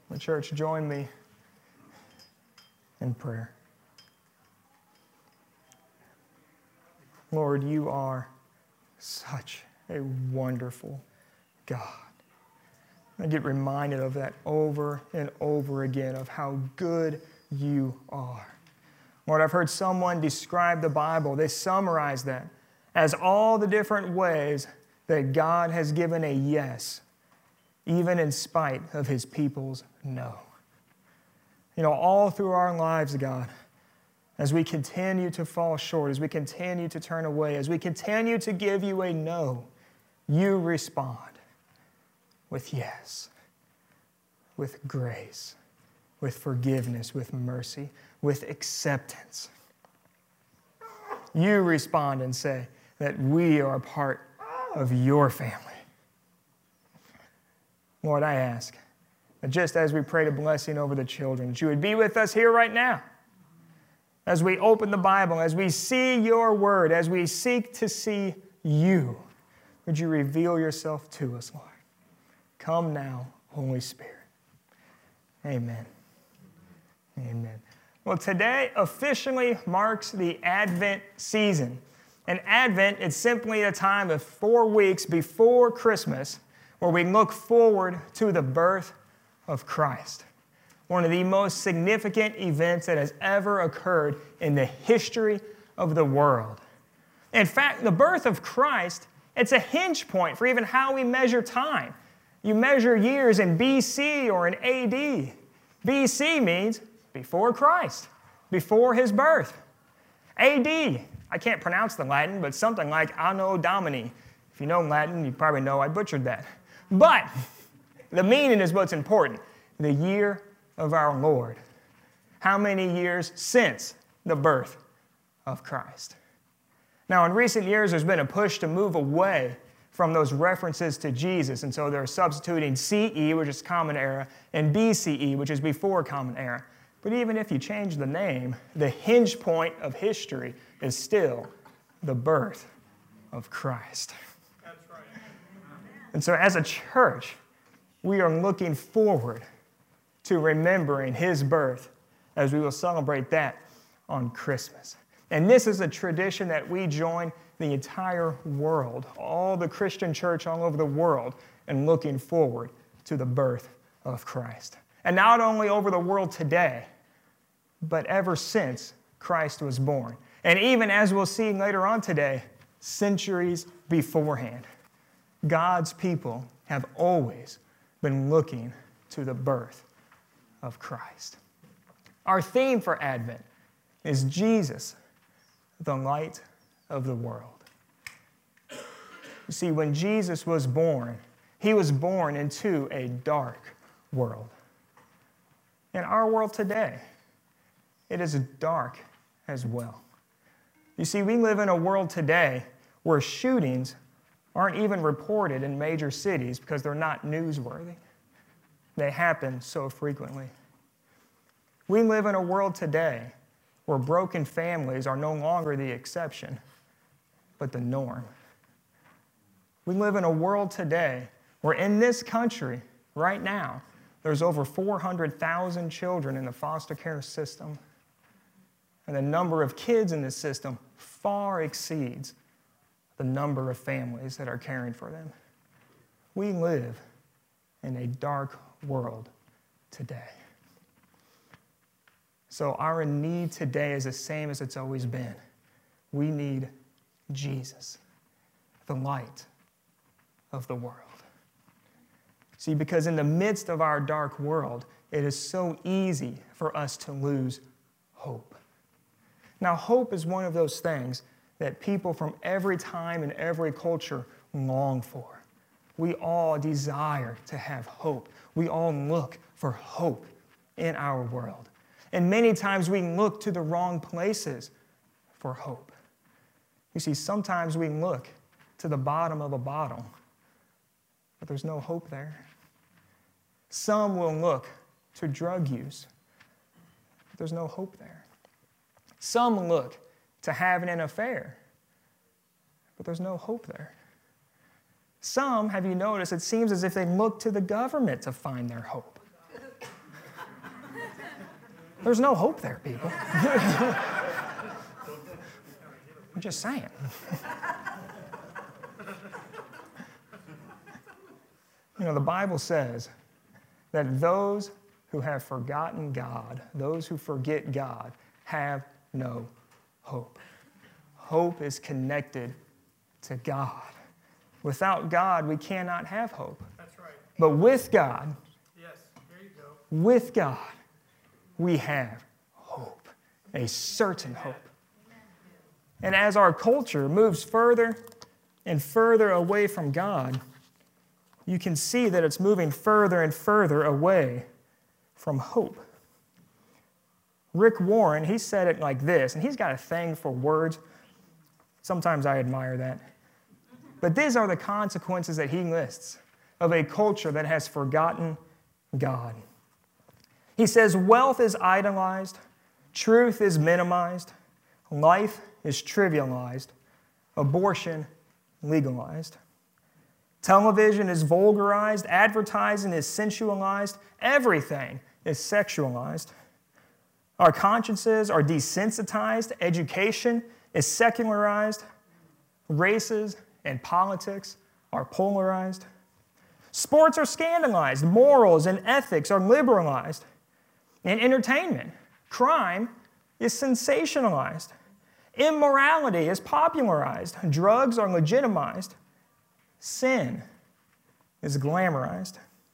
The church, join me in prayer. Lord, you are such a wonderful God. I get reminded of that over and over again, of how good you are. Lord, I've heard someone describe the Bible. They summarize that as all the different ways that God has given a yes, even in spite of his people's no. You know, all through our lives, God, as we continue to fall short, as we continue to turn away, as we continue to give you a no, you respond with yes, with grace, with forgiveness, with mercy, with acceptance. You respond and say that we are a part of your family. Lord, I ask that just as we prayed a blessing over the children, that you would be with us here right now. As we open the Bible, as we see your word, as we seek to see you, would you reveal yourself to us, Lord? Come now, Holy Spirit. Amen. Amen. Well, today officially marks the Advent season. And Advent is simply a time of 4 weeks before Christmas where we look forward to the birth of Christ, one of the most significant events that has ever occurred in the history of the world. In fact, the birth of Christ, it's a hinge point for even how we measure time. You measure years in BC or in AD. BC means before Christ, before his birth. AD, I can't pronounce the Latin, but something like Anno Domini. If you know Latin, you probably know I butchered that. But the meaning is what's important. The year of our Lord. How many years since the birth of Christ? Now, in recent years, there's been a push to move away from those references to Jesus, and so they're substituting CE, which is Common Era, and BCE, which is before Common Era. But even if you change the name, the hinge point of history is still the birth of Christ. That's right. And so as a church, we are looking forward to remembering his birth as we will celebrate that on Christmas. And this is a tradition that we join the entire world, all the Christian church all over the world, and looking forward to the birth of Christ. And not only over the world today, but ever since Christ was born. And even as we'll see later on today, centuries beforehand, God's people have always been looking to the birth of Christ. Our theme for Advent is Jesus, the light of the world. You see, when Jesus was born, he was born into a dark world. In our world today, it is dark as well. You see, we live in a world today where shootings aren't even reported in major cities because they're not newsworthy. They happen so frequently. We live in a world today where broken families are no longer the exception, but the norm. We live in a world today where in this country, right now, there's over 400,000 children in the foster care system, and the number of kids in this system far exceeds the number of families that are caring for them. We live in a dark world today. So our need today is the same as it's always been. We need Jesus, the light of the world. See, because in the midst of our dark world, it is so easy for us to lose hope. Now, hope is one of those things that people from every time and every culture long for. We all desire to have hope. We all look for hope in our world. And many times we look to the wrong places for hope. You see, sometimes we look to the bottom of a bottle, but there's no hope there. Some will look to drug use, but there's no hope there. Some look to having an affair, but there's no hope there. Some, have you noticed, it seems as if they look to the government to find their hope. There's no hope there, people. I'm just saying. You know, the Bible says that those who have forgotten God, those who forget God, have no hope. Hope is connected to God. Without God, we cannot have hope. That's right. But with God, yes, there you go. With God, we have hope, a certain hope. And as our culture moves further and further away from God, you can see that it's moving further and further away from hope. Rick Warren, he said it like this, and he's got a thing for words. Sometimes I admire that. But these are the consequences that he lists of a culture that has forgotten God. He says, wealth is idolized, truth is minimized, life is trivialized, abortion legalized. Television is vulgarized, advertising is sensualized, everything is sexualized. Our consciences are desensitized, education is secularized, races and politics are polarized. Sports are scandalized, morals and ethics are liberalized. In entertainment, crime is sensationalized. Immorality is popularized, drugs are legitimized. Sin is glamorized.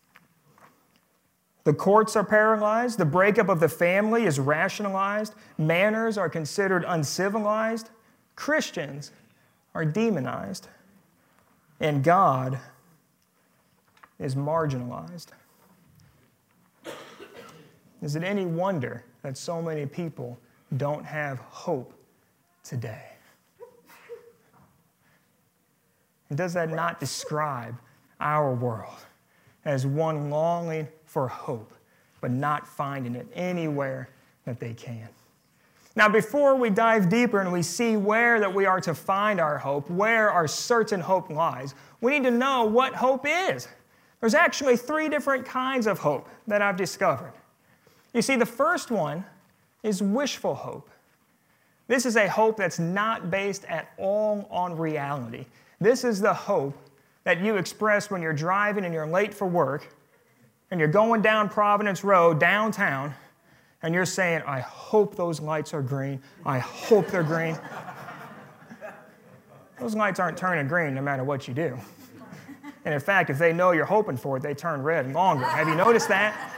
The courts are paralyzed. The breakup of the family is rationalized. Manners are considered uncivilized. Christians are demonized. And God is marginalized. Is it any wonder that so many people don't have hope today? And does that not describe our world as one longing for hope, but not finding it anywhere that they can? Now, before we dive deeper and we see where that we are to find our hope, where our certain hope lies, we need to know what hope is. There's actually 3 different kinds of hope that I've discovered. You see, the first one is wishful hope. This is a hope that's not based at all on reality. This is the hope that you express when you're driving and you're late for work and you're going down Providence Road downtown and you're saying, I hope those lights are green. I hope they're green. Those lights aren't turning green no matter what you do. And in fact, if they know you're hoping for it, they turn red longer. Have you noticed that?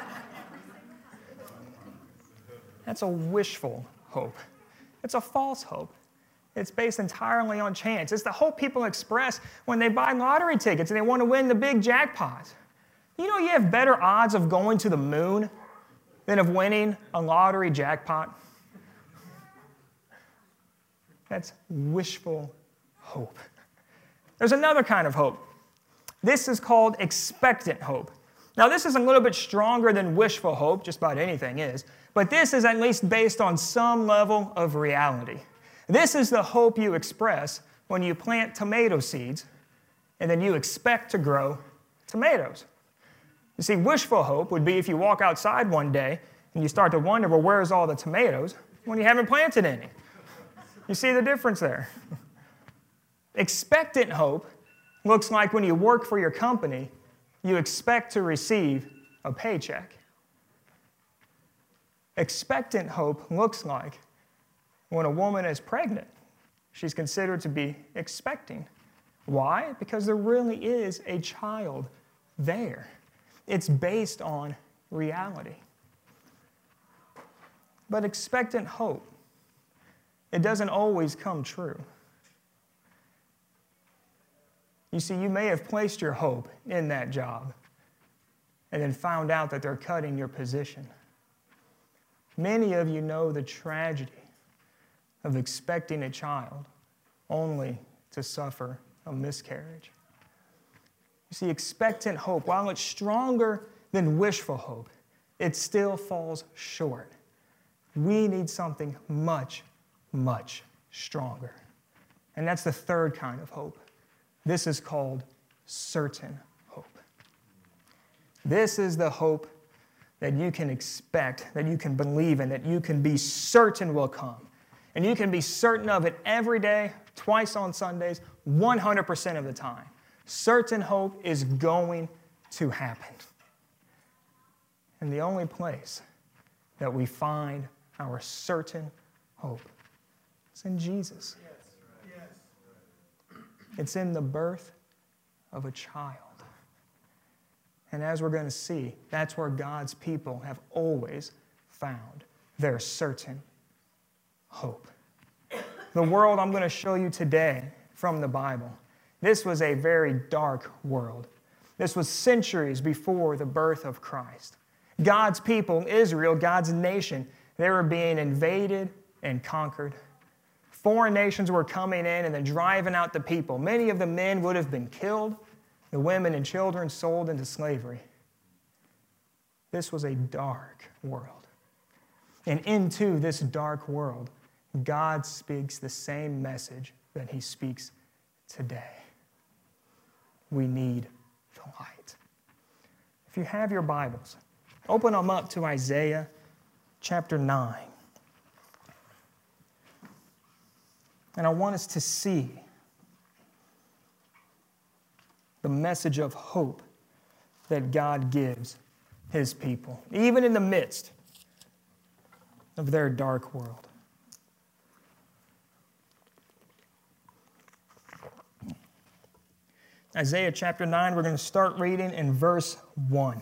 That's a wishful hope. It's a false hope. It's based entirely on chance. It's the hope people express when they buy lottery tickets and they want to win the big jackpots. You know you have better odds of going to the moon than of winning a lottery jackpot? That's wishful hope. There's another kind of hope. This is called expectant hope. Now, this is a little bit stronger than wishful hope, just about anything is, but this is at least based on some level of reality. This is the hope you express when you plant tomato seeds and then you expect to grow tomatoes. You see, wishful hope would be if you walk outside one day and you start to wonder, well, where's all the tomatoes when you haven't planted any? You see the difference there? Expectant hope looks like when you work for your company, you expect to receive a paycheck. Expectant hope looks like when a woman is pregnant, she's considered to be expecting. Why? Because there really is a child there. It's based on reality. But expectant hope, it doesn't always come true. You see, you may have placed your hope in that job and then found out that they're cutting your position. Many of you know the tragedy of expecting a child only to suffer a miscarriage. You see, expectant hope, while it's stronger than wishful hope, it still falls short. We need something much, much stronger. And that's the third kind of hope. This is called certain hope. This is the hope that you can expect, that you can believe in, that you can be certain will come. And you can be certain of it every day, twice on Sundays, 100% of the time. Certain hope is going to happen. And the only place that we find our certain hope is in Jesus. It's in the birth of a child. And as we're going to see, that's where God's people have always found their certain hope. The world I'm going to show you today from the Bible, this was a very dark world. This was centuries before the birth of Christ. God's people, Israel, God's nation, they were being invaded and conquered. Foreign nations were coming in and then driving out the people. Many of the men would have been killed, the women and children sold into slavery. This was a dark world. And into this dark world, God speaks the same message that he speaks today. We need the light. If you have your Bibles, open them up to Isaiah chapter 9. And I want us to see the message of hope that God gives his people, even in the midst of their dark world. Isaiah chapter 9, we're going to start reading in verse 1.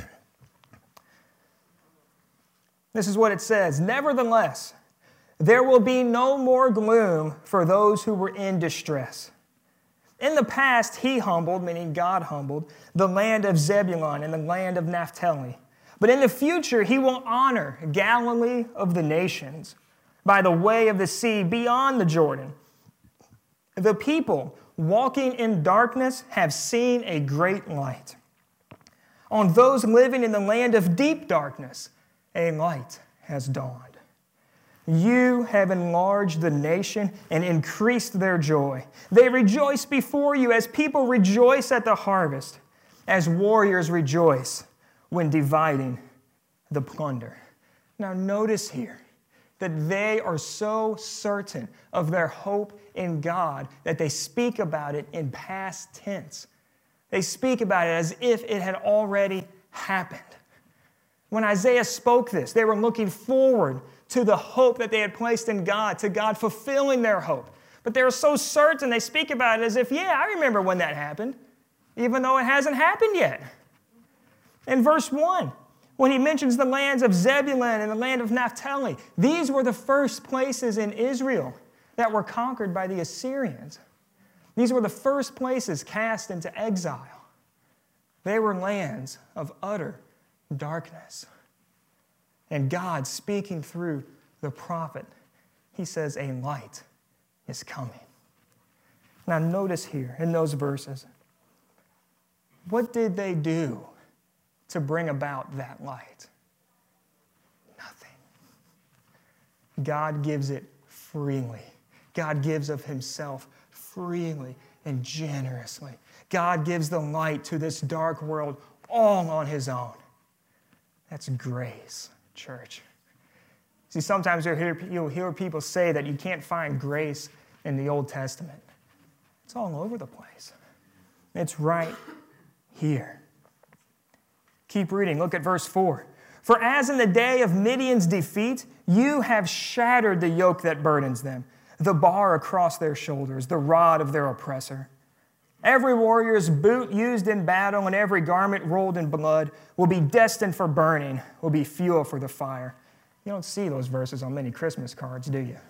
This is what it says. Nevertheless, there will be no more gloom for those who were in distress. In the past, he humbled, meaning God humbled, the land of Zebulun and the land of Naphtali. But in the future, he will honor Galilee of the nations by the way of the sea beyond the Jordan. The people walking in darkness have seen a great light. On those living in the land of deep darkness, a light has dawned. You have enlarged the nation and increased their joy. They rejoice before you as people rejoice at the harvest, as warriors rejoice when dividing the plunder. Now notice here that they are so certain of their hope in God that they speak about it in past tense. They speak about it as if it had already happened. When Isaiah spoke this, they were looking forward to the hope that they had placed in God, to God fulfilling their hope. But they were so certain, they speak about it as if, yeah, I remember when that happened, even though it hasn't happened yet. In verse 1, when he mentions the lands of Zebulun and the land of Naphtali, these were the first places in Israel that were conquered by the Assyrians. These were the first places cast into exile. They were lands of utter darkness. And God, speaking through the prophet, he says, a light is coming. Now notice here in those verses, what did they do to bring about that light? Nothing. God gives it freely. God gives of himself freely and generously. God gives the light to this dark world all on his own. That's grace, church. See, sometimes you'll hear people say that you can't find grace in the Old Testament. It's all over the place. It's right here. Keep reading. Look at verse 4. For as in the day of Midian's defeat, you have shattered the yoke that burdens them, the bar across their shoulders, the rod of their oppressor. Every warrior's boot used in battle and every garment rolled in blood will be destined for burning, will be fuel for the fire. You don't see those verses on many Christmas cards, do you?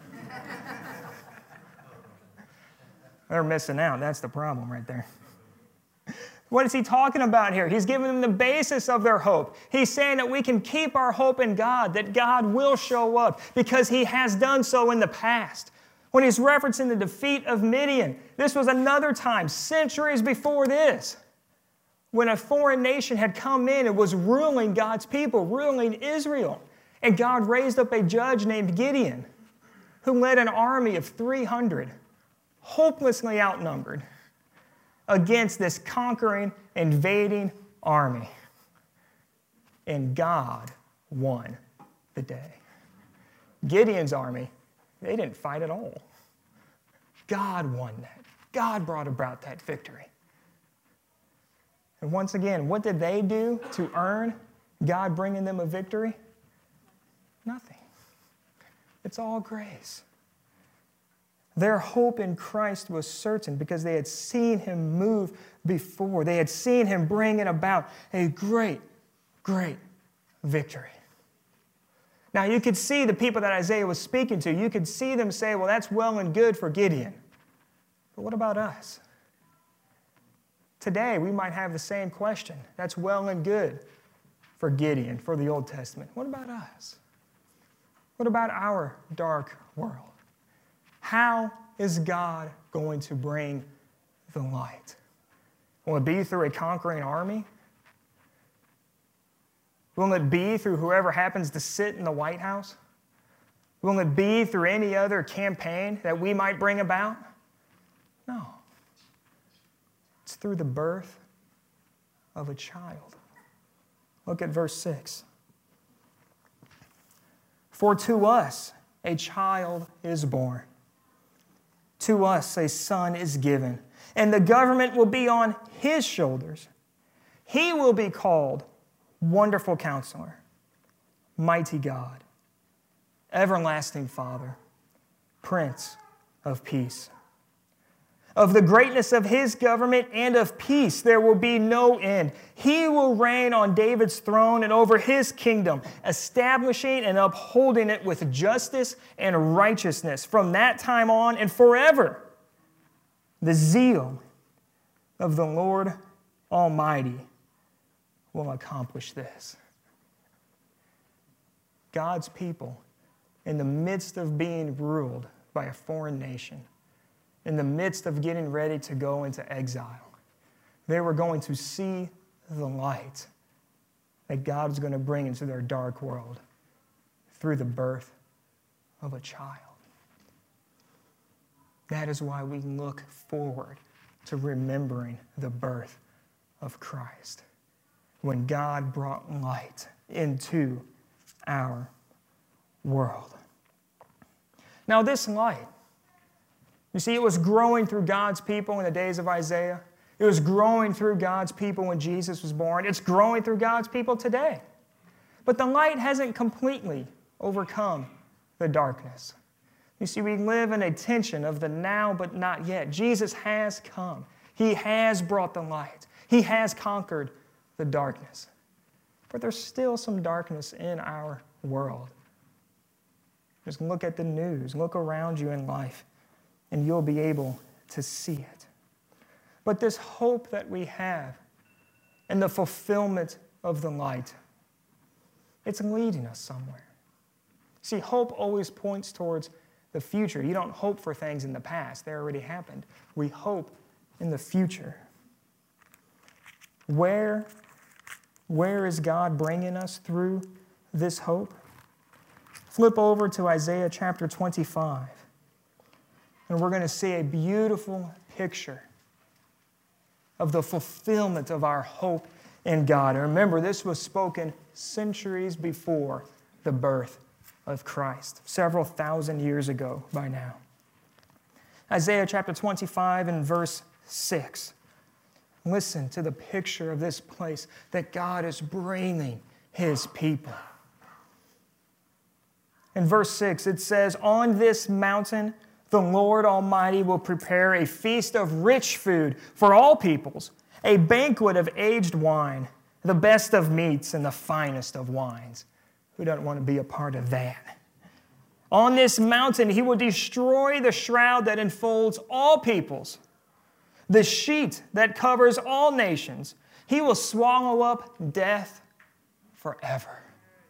They're missing out. That's the problem right there. What is he talking about here? He's giving them the basis of their hope. He's saying that we can keep our hope in God, that God will show up because he has done so in the past. When he's referencing the defeat of Midian, this was another time, centuries before this, when a foreign nation had come in and was ruling God's people, ruling Israel. And God raised up a judge named Gideon, who led an army of 300, hopelessly outnumbered, against this conquering, invading army. and God won the day. Gideon's army, they didn't fight at all. God won that. God brought about that victory. And once again, what did they do to earn God bringing them a victory? Nothing. It's all grace. Their hope in Christ was certain because they had seen him move before. They had seen him bringing about a great, great victory. Now, you could see the people that Isaiah was speaking to. You could see them say, well, that's well and good for Gideon. But what about us? Today, we might have the same question. That's well and good for Gideon, for the Old Testament. What about us? What about our dark world? How is God going to bring the light? Will it be through a conquering army? Will it be through whoever happens to sit in the White House? Will it be through any other campaign that we might bring about? No. It's through the birth of a child. Look at verse 6. For to us a child is born. To us a son is given, and the government will be on his shoulders. He will be called Wonderful Counselor, Mighty God, Everlasting Father, Prince of Peace. Of the greatness of his government and of peace there will be no end. He will reign on David's throne and over his kingdom, establishing and upholding it with justice and righteousness from that time on and forever. The zeal of the Lord Almighty will accomplish this. God's people, in the midst of being ruled by a foreign nation, in the midst of getting ready to go into exile, they were going to see the light that God is going to bring into their dark world through the birth of a child. That is why we look forward to remembering the birth of Christ, when God brought light into our world. Now, this light, you see, it was growing through God's people in the days of Isaiah. It was growing through God's people when Jesus was born. It's growing through God's people today. But the light hasn't completely overcome the darkness. You see, we live in a tension of the now but not yet. Jesus has come. He has brought the light. He has conquered the darkness. But there's still some darkness in our world. Just look at the news. Look around you in life, and you'll be able to see it. But this hope that we have and the fulfillment of the light, it's leading us somewhere. See, hope always points towards the future. You don't hope for things in the past. They already happened. We hope in the future. Where is God bringing us through this hope? Flip over to Isaiah chapter 25. And we're going to see a beautiful picture of the fulfillment of our hope in God. And remember, this was spoken centuries before the birth of Christ, several thousand years ago by now. Isaiah chapter 25 and verse 6. Listen to the picture of this place that God is bringing his people. In verse 6, it says, "On this mountain the Lord Almighty will prepare a feast of rich food for all peoples, a banquet of aged wine, the best of meats and the finest of wines." Who doesn't want to be a part of that? On this mountain he will destroy the shroud that enfolds all peoples, the sheet that covers all nations. He will swallow up death forever.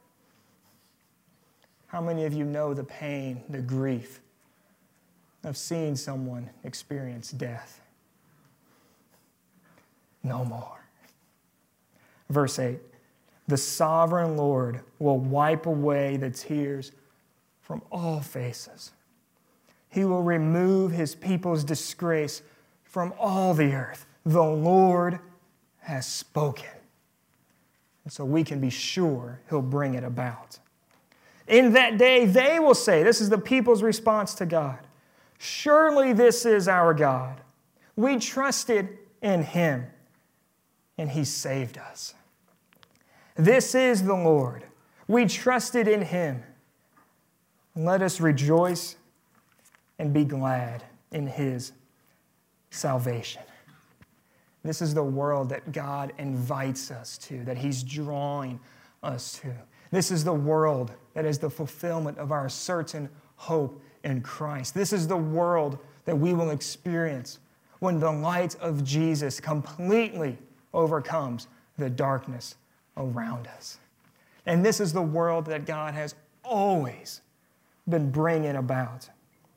How many of you know the pain, the grief of seeing someone experience death? No more. Verse 8, "The sovereign Lord will wipe away the tears from all faces. He will remove his people's disgrace from all the earth. The Lord has spoken." And so we can be sure he'll bring it about. In that day, they will say, this is the people's response to God, surely this is our God. We trusted in him, and he saved us. This is the Lord. We trusted in him. Let us rejoice and be glad in his salvation. This is the world that God invites us to, that he's drawing us to. This is the world that is the fulfillment of our certain hope in Christ. This is the world that we will experience when the light of Jesus completely overcomes the darkness around us. And this is the world that God has always been bringing about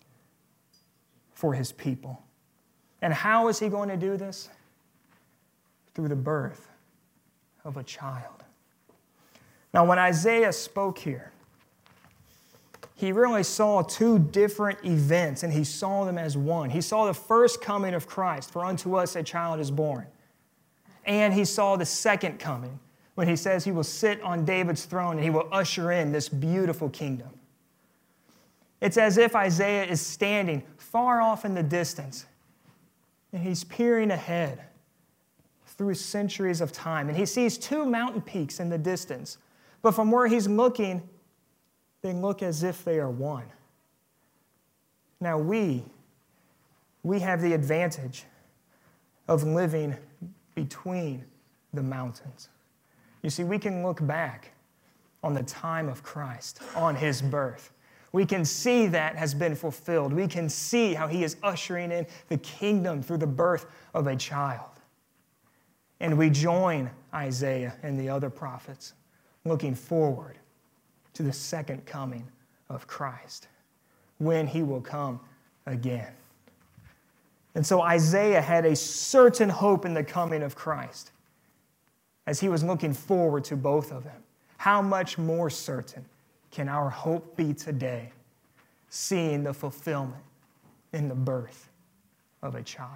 for his people. And how is he going to do this? Through the birth of a child. Now, when Isaiah spoke here, he really saw two different events, and he saw them as one. He saw the first coming of Christ, for unto us a child is born. And he saw the second coming, when he says he will sit on David's throne and he will usher in this beautiful kingdom. It's as if Isaiah is standing far off in the distance, and he's peering ahead through centuries of time. And he sees two mountain peaks in the distance. But from where he's looking, they look as if they are one. Now we have the advantage of living between the mountains. You see, we can look back on the time of Christ, on his birth. We can see that has been fulfilled. We can see how he is ushering in the kingdom through the birth of a child. And we join Isaiah and the other prophets looking forward to the second coming of Christ, when he will come again. And so Isaiah had a certain hope in the coming of Christ as he was looking forward to both of them. How much more certain can our hope be today, seeing the fulfillment in the birth of a child?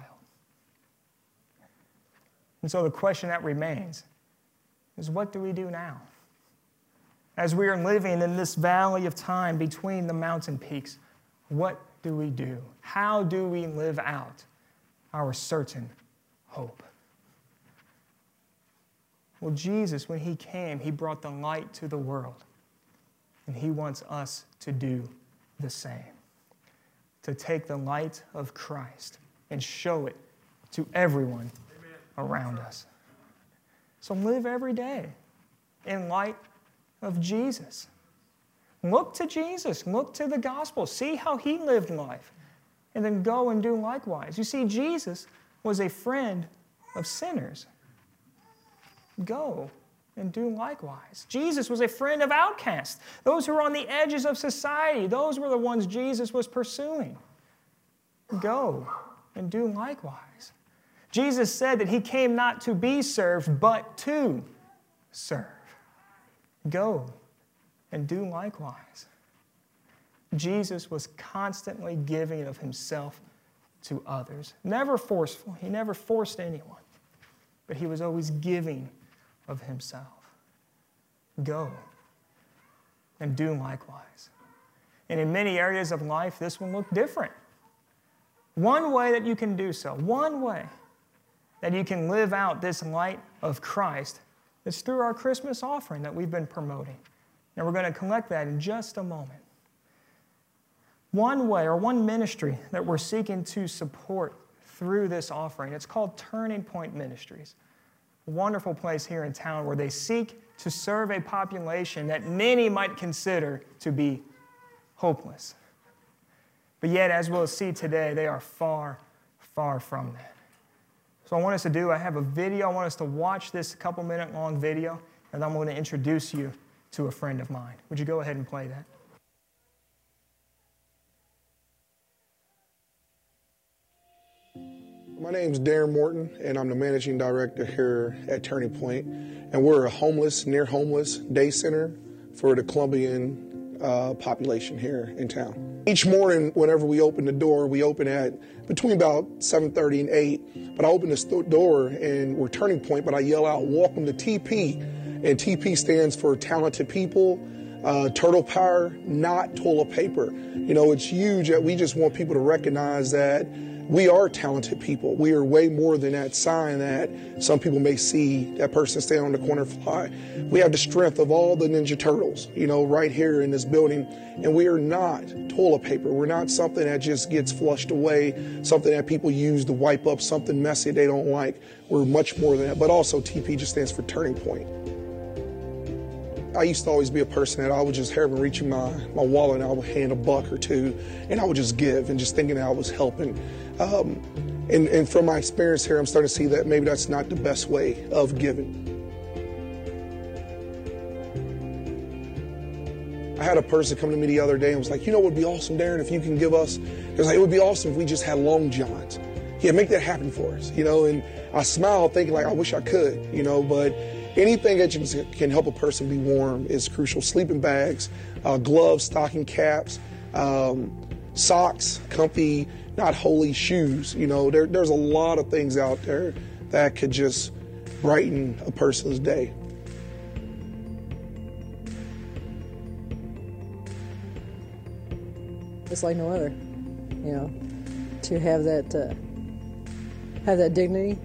And so the question that remains is, what do we do now? As we are living in this valley of time between the mountain peaks, what do we do? How do we live out our certain hope? Well, Jesus, when he came, he brought the light to the world. And he wants us to do the same. To take the light of Christ and show it to everyone around us. So live every day in light of Jesus. Look to Jesus. Look to the gospel. See how he lived life. And then go and do likewise. You see, Jesus was a friend of sinners. Go and do likewise. Jesus was a friend of outcasts. Those who are on the edges of society, those were the ones Jesus was pursuing. Go and do likewise. Jesus said that he came not to be served, but to serve. Go and do likewise. Jesus was constantly giving of himself to others. Never forceful. He never forced anyone. But he was always giving of himself. Go and do likewise. And in many areas of life, this will look different. One way that you can do so, one way that you can live out this light of Christ is through our Christmas offering that we've been promoting. And we're going to collect that in just a moment. One way or one ministry that we're seeking to support through this offering, it's called Turning Point Ministries. A wonderful place here in town where they seek to serve a population that many might consider to be hopeless. But yet, as we'll see today, they are far, far from that. So I want us to do, I have a video. I want us to watch this couple-minute long video, and I'm going to introduce you to a friend of mine. Would you go ahead and play that? My name's Darren Morton, and I'm the managing director here at Turning Point. And we're a near homeless day center for the Colombian population here in town. Each morning, whenever we open the door, we open at between about 7:30 and 8. But I open this door, and we're Turning Point, but I yell out, "Welcome to TP." And TP stands for Talented People, Turtle Power, not toilet paper. You know, it's huge that we just want people to recognize that we are talented people. We are way more than that sign that some people may see, that person standing on the corner fly. We have the strength of all the Ninja Turtles, you know, right here in this building. And we are not toilet paper. We're not something that just gets flushed away, something that people use to wipe up something messy they don't like. We're much more than that. But also TP just stands for Turning Point. I used to always be a person that I would just have reaching my wallet and I would hand $1 or $2 and I would just give and just thinking that I was helping. And from my experience here, I'm starting to see that maybe that's not the best way of giving. I had a person come to me the other day and was like, you know what would be awesome, Darren, if you can give us, it was like, it would be awesome if we just had Long Johns. Yeah, make that happen for us, you know, and I smiled thinking like, I wish I could, you know, but anything that can help a person be warm is crucial. Sleeping bags, gloves, stocking caps, socks, comfy, not holy shoes. You know, there's a lot of things out there that could just brighten a person's day. It's like no other, you know, to have that dignity,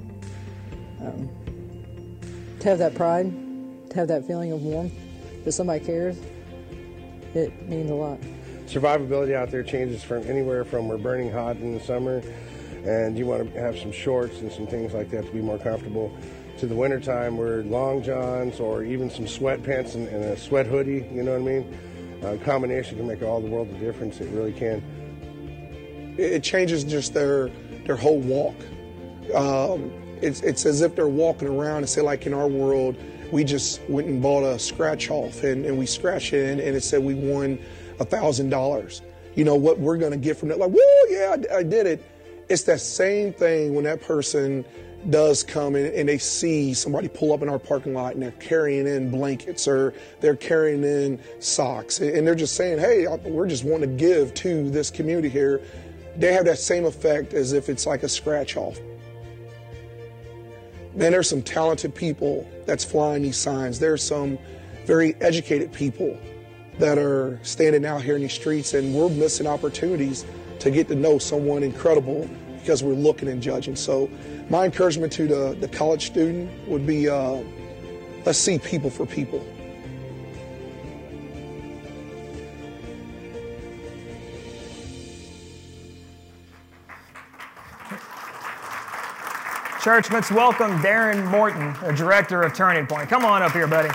to have that pride, to have that feeling of warmth, that somebody cares. It means a lot. Survivability out there changes from anywhere from we're burning hot in the summer and you want to have some shorts and some things like that to be more comfortable, to the wintertime where long johns or even some sweatpants and a sweat hoodie, you know what I mean? Combination can make all the world of difference. It really can. It changes just their whole walk. It's as if they're walking around and say, like in our world, we just went and bought a scratch off and we scratched it and it said we won $1,000. You know what we're going to get from that? Like, woo, yeah, I did it. It's that same thing when that person does come and they see somebody pull up in our parking lot and they're carrying in blankets or they're carrying in socks and they're just saying, hey, we're just wanting to give to this community here. They have that same effect as if it's like a scratch off. Man, there's some talented people that's flying these signs. There's some very educated people that are standing out here in these streets, and we're missing opportunities to get to know someone incredible because we're looking and judging. So my encouragement to the college student would be, let's see people for people. Church, let's welcome Darren Morton, the director of Turning Point. Come on up here, buddy.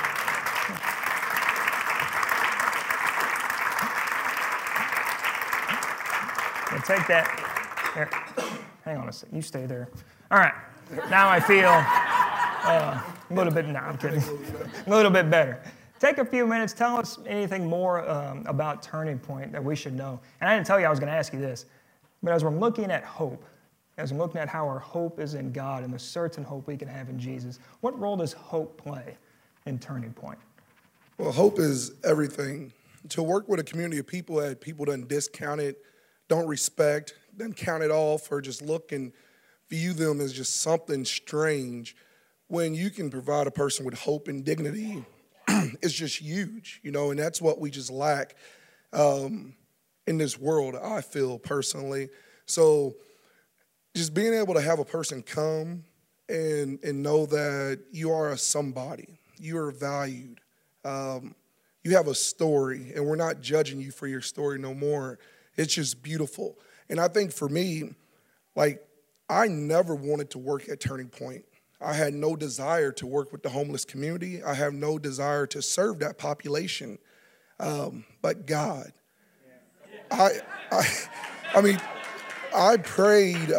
We'll take that. Here. Hang on a second. You stay there. All right. Now I feel a little bit, no, I'm kidding. A little bit better. Take a few minutes. Tell us anything more about Turning Point that we should know. And I didn't tell you I was going to ask you this, but as we're looking at hope, as I'm looking at how our hope is in God and the certain hope we can have in Jesus, what role does hope play in Turning Point? Well, hope is everything. To work with a community of people that people don't discount it, don't respect, don't count it off, or just look and view them as just something strange, when you can provide a person with hope and dignity, it's just huge, you know, and that's what we just lack in this world, I feel personally. So just being able to have a person come and know that you are a somebody, you are valued, you have a story, and we're not judging you for your story no more. It's just beautiful. And I think for me, like, I never wanted to work at Turning Point. I had no desire to work with the homeless community. I have no desire to serve that population. But God, I mean, I prayed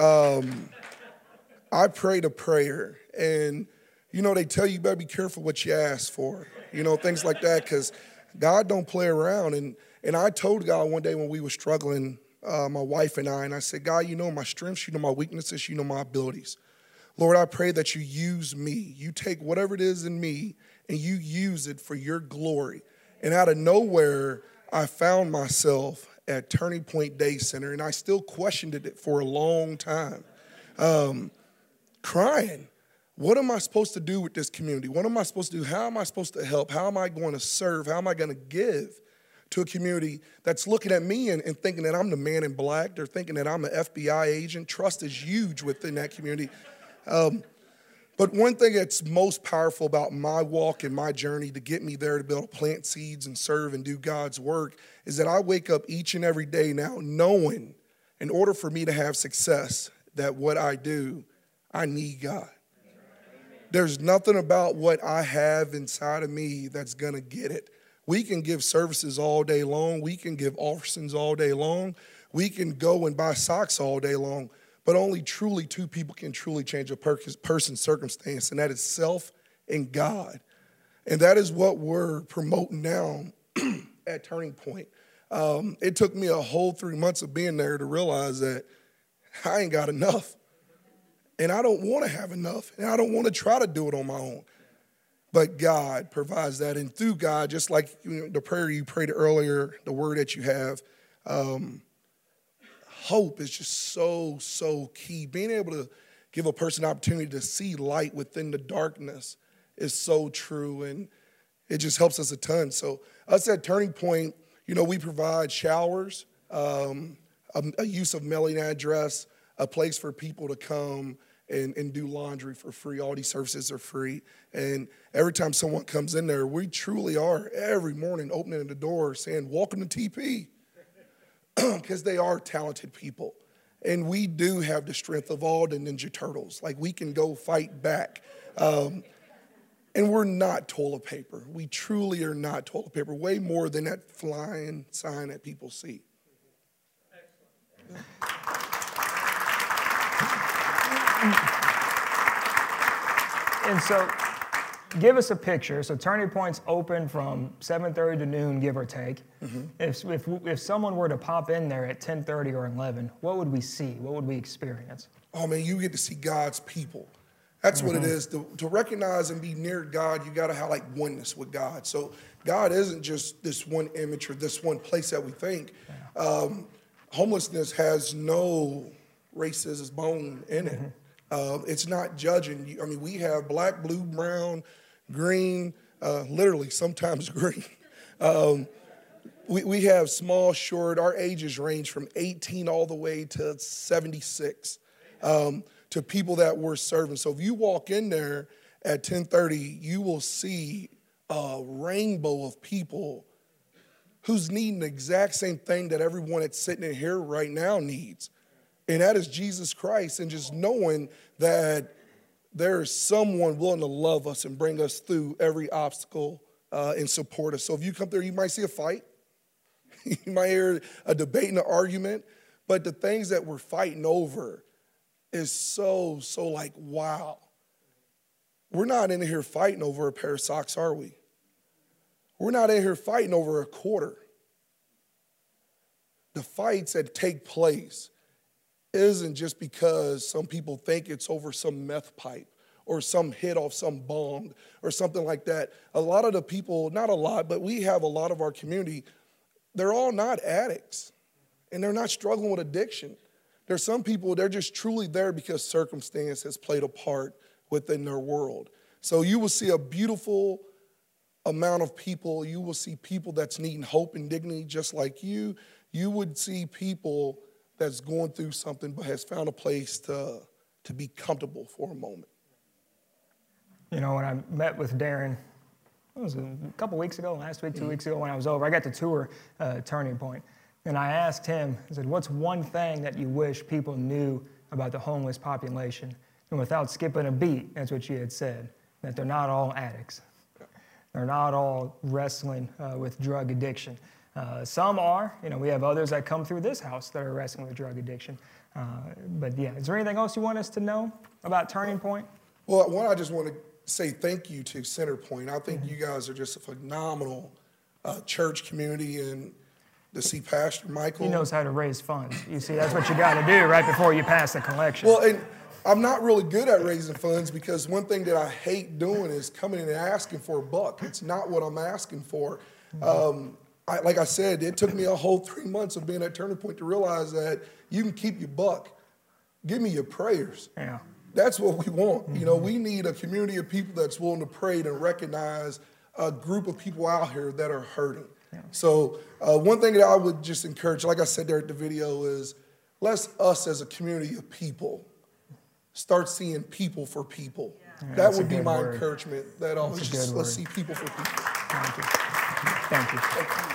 a prayer, and, you know, they tell you better be careful what you ask for, you know, things like that, because God don't play around. And I told God one day when we were struggling, my wife and I said, God, you know my strengths, you know my weaknesses, you know my abilities. Lord, I pray that you use me. You take whatever it is in me and you use it for your glory. And out of nowhere, I found myself at Turning Point Day Center, and I still questioned it for a long time, crying. what am I supposed to do with this community? What am I supposed to do? How am I supposed to help? How am I going to serve? How am I going to give to a community that's looking at me and thinking that I'm the man in black? They're thinking that I'm an FBI agent. Trust is huge within that community. But one thing that's most powerful about my walk and my journey to get me there to be able to plant seeds and serve and do God's work is that I wake up each and every day now knowing in order for me to have success that what I do, I need God. There's nothing about what I have inside of me that's going to get it. We can give services all day long. We can give offerings all day long. We can go and buy socks all day long. But only truly two people can truly change a person's circumstance, and that is self and God. And that is what we're promoting now at Turning Point. It took me a whole 3 months of being there to realize that I ain't got enough. And I don't want to have enough. And I don't want to try to do it on my own. But God provides that. And through God, just like the prayer you prayed earlier, the word that you have, hope is just so key. Being able to give a person an opportunity to see light within the darkness is so true. And it just helps us a ton. So us at Turning Point, we provide showers, a use of mailing address, a place for people to come and do laundry for free. All these services are free. And every time someone comes in there, we truly are every morning opening the door saying, welcome to TP. Because they are talented people. And we do have the strength of all the Ninja Turtles. Like, we can go fight back. And we're not toilet paper. We truly are not toilet paper. Way more than that flying sign that people see. And so, give us a picture. So Turning Point's open from 7:30 to noon, give or take. Mm-hmm. If someone were to pop in there at 10:30 or 11, what would we see? What would we experience? Oh, man, you get to see God's people. That's what it is. To recognize and be near God, you got to have oneness with God. So God isn't just this one image or this one place that we think. Yeah. Homelessness has no racist bone in it. It's not judging. I mean, we have black, blue, brown, green, literally sometimes green. We have small, short. Our ages range from 18 all the way to 76 to people that we're serving. So if you walk in there at 10:30, you will see a rainbow of people who's needing the exact same thing that everyone that's sitting in here right now needs. And that is Jesus Christ, and just knowing that there is someone willing to love us and bring us through every obstacle and support us. So if you come there, you might see a fight. You might hear a debate and an argument. But the things that we're fighting over is so wow. We're not in here fighting over a pair of socks, are we? We're not in here fighting over a quarter. The fights that take place isn't just because some people think it's over some meth pipe or some hit off some bong or something like that. A lot of the people, not a lot, but we have a lot of our community, they're all not addicts, and they're not struggling with addiction. There's some people, they're just truly there because circumstance has played a part within their world. So you will see a beautiful amount of people. You will see people that's needing hope and dignity just like you. You would see people that's going through something but has found a place to be comfortable for a moment. When I met with Darren, it was a couple weeks ago, last week, 2 weeks ago when I was over, I got to tour Turning Point. And I asked him, I said, what's one thing that you wish people knew about the homeless population? And without skipping a beat, that's what you had said, that they're not all addicts. They're not all wrestling with drug addiction. Some are. We have others that come through this house that are wrestling with drug addiction. But yeah, is there anything else you want us to know about Turning Point? Well, one, I just want to say thank you to Center Point. I think you guys are just a phenomenal church community, and to see Pastor Michael. He knows how to raise funds. You see, that's what you got to do right before you pass the collection. Well, and I'm not really good at raising funds because one thing that I hate doing is coming in and asking for a buck. It's not what I'm asking for. Like I said, it took me a whole 3 months of being at Turning Point to realize that you can keep your buck. Give me your prayers. Yeah. That's what we want. You know, we need a community of people that's willing to pray and recognize a group of people out here that are hurting. Yeah. So one thing that I would just encourage, like I said there at the video, is let's us as a community of people start seeing people for people. Yeah. That would be my encouragement. That always just let's see people for people. Thank you. Thank you. Thank you.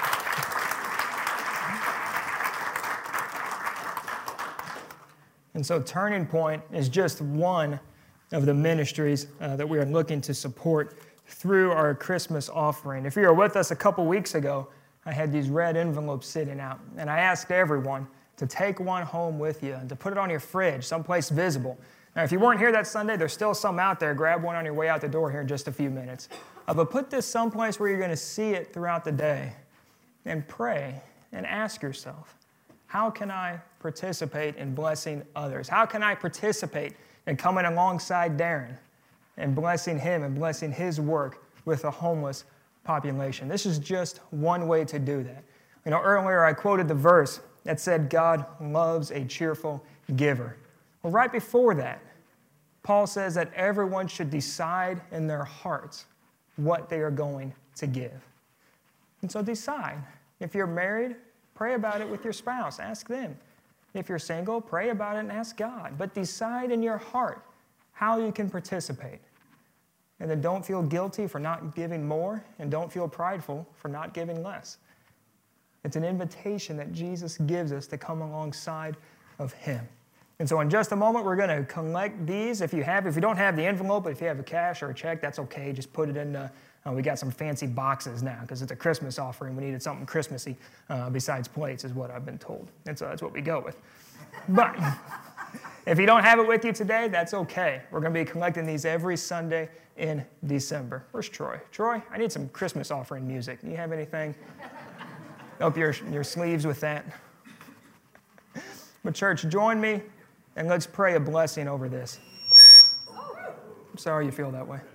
And so Turning Point is just one of the ministries that we are looking to support through our Christmas offering. If you were with us a couple weeks ago, I had these red envelopes sitting out, and I asked everyone to take one home with you and to put it on your fridge, someplace visible. Now, if you weren't here that Sunday, there's still some out there. Grab one on your way out the door here in just a few minutes. But put this someplace where you're going to see it throughout the day and pray and ask yourself, how can I participate in blessing others? How can I participate in coming alongside Darren and blessing him and blessing his work with a homeless population? This is just one way to do that. You know, earlier I quoted the verse that said, God loves a cheerful giver. Well, right before that, Paul says that everyone should decide in their hearts what they are going to give. And so decide. If you're married, pray about it with your spouse. Ask them. If you're single, pray about it and ask God. But decide in your heart how you can participate. And then don't feel guilty for not giving more, and don't feel prideful for not giving less. It's an invitation that Jesus gives us to come alongside of him. And so in just a moment, we're going to collect these. If you don't have the envelope, but if you have a cash or a check, that's okay. Just put it in. We got some fancy boxes now because it's a Christmas offering. We needed something Christmassy besides plates is what I've been told. And so that's what we go with. But if you don't have it with you today, that's okay. We're going to be collecting these every Sunday in December. Where's Troy? Troy, I need some Christmas offering music. Do you have anything up your sleeves with that? But church, join me and let's pray a blessing over this. I'm sorry you feel that way.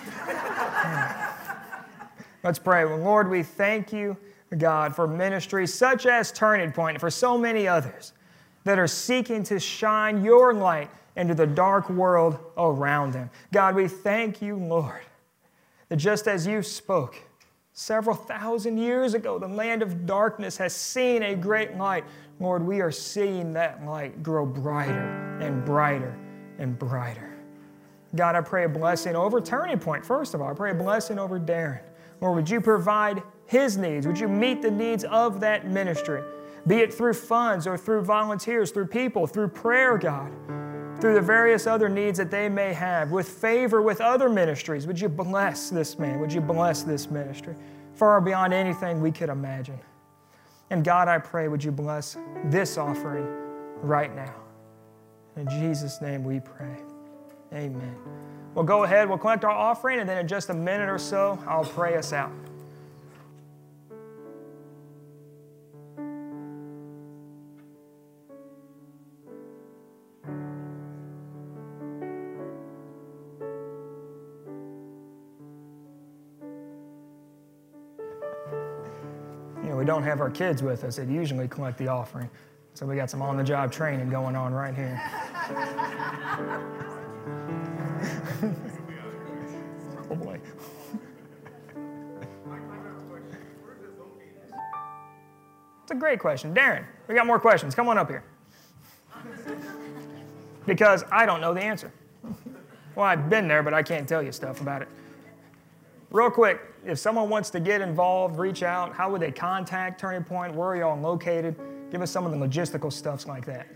Let's pray. Well, Lord, we thank you, God, for ministries such as Turning Point and for so many others that are seeking to shine your light into the dark world around them. God, we thank you, Lord, that just as you spoke several thousand years ago, the land of darkness has seen a great light. Lord, we are seeing that light grow brighter and brighter and brighter. God, I pray a blessing over Turning Point. First of all, I pray a blessing over Darren. Lord, would you provide his needs? Would you meet the needs of that ministry? Be it through funds or through volunteers, through people, through prayer, God, through the various other needs that they may have, with favor with other ministries. Would you bless this man? Would you bless this ministry far beyond anything we could imagine? And God, I pray, would you bless this offering right now? In Jesus' name we pray. Amen. Well, go ahead. We'll collect our offering, and then in just a minute or so, I'll pray us out. We don't have our kids with us. They usually collect the offering. So we got some on-the-job training going on right here. Oh, boy. It's a great question. Darren, we got more questions. Come on up here. Because I don't know the answer. Well, I've been there, but I can't tell you stuff about it. Real quick, if someone wants to get involved, reach out, how would they contact Turning Point? Where are y'all located? Give us some of the logistical stuff like that.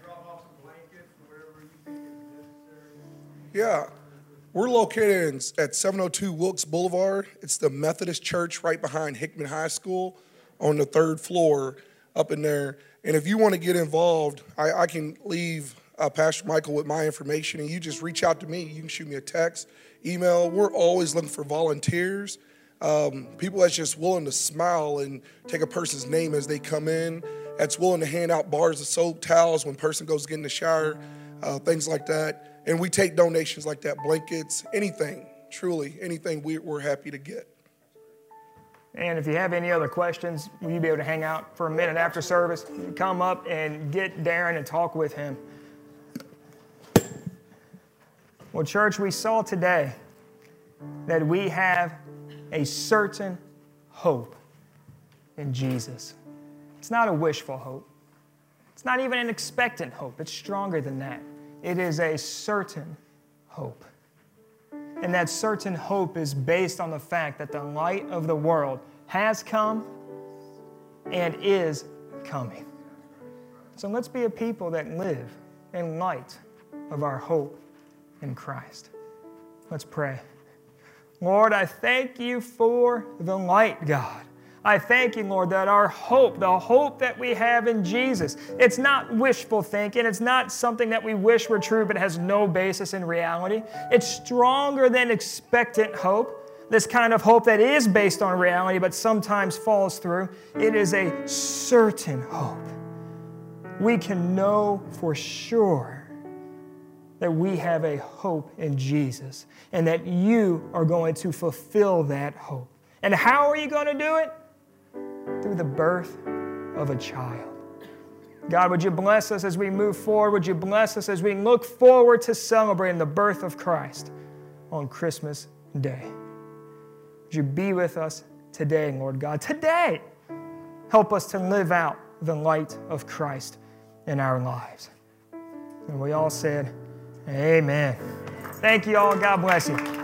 Yeah, we're located at 702 Wilkes Boulevard. It's the Methodist Church right behind Hickman High School on the 3rd floor up in there. And if you want to get involved, I can leave Pastor Michael with my information, and you just reach out to me. You can shoot me a text, email. We're always looking for volunteers, people that's just willing to smile and take a person's name as they come in, that's willing to hand out bars of soap, towels when a person goes to get in the shower, things like that. And we take donations like that, blankets, anything, truly, anything we're happy to get. And if you have any other questions, will you be able to hang out for a minute after service? Come up and get Darren and talk with him. Well, church, we saw today that we have a certain hope in Jesus. It's not a wishful hope. It's not even an expectant hope. It's stronger than that. It is a certain hope. And that certain hope is based on the fact that the light of the world has come and is coming. So let's be a people that live in light of our hope in Christ. Let's pray. Lord, I thank you for the light, God. I thank you, Lord, that our hope, the hope that we have in Jesus, it's not wishful thinking. It's not something that we wish were true but has no basis in reality. It's stronger than expectant hope, this kind of hope that is based on reality but sometimes falls through. It is a certain hope. We can know for sure that we have a hope in Jesus and that you are going to fulfill that hope. And how are you going to do it? Through the birth of a child. God, would you bless us as we move forward? Would you bless us as we look forward to celebrating the birth of Christ on Christmas Day? Would you be with us today, Lord God? Today, help us to live out the light of Christ in our lives. And we all said, amen. Thank you all. God bless you.